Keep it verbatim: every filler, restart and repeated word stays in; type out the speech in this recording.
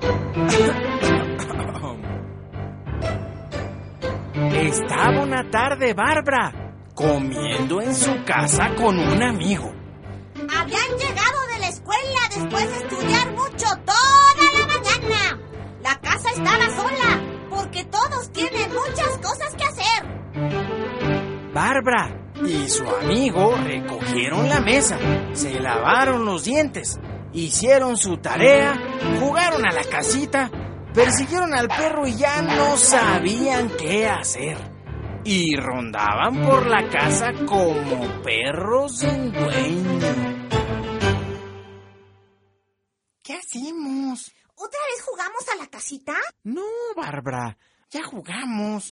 Estaba una tarde Bárbara comiendo en su casa con un amigo. Habían llegado de la escuela después de estudiar mucho toda la mañana. La casa estaba sola porque todos tienen muchas cosas que hacer. Bárbara y su amigo recogieron la mesa, se lavaron los dientes, hicieron su tarea, jugaron a la casita, persiguieron al perro y ya no sabían qué hacer. Y rondaban por la casa como perros sin dueño. ¿Qué hacemos? ¿Otra vez jugamos a la casita? No, Bárbara, ya jugamos.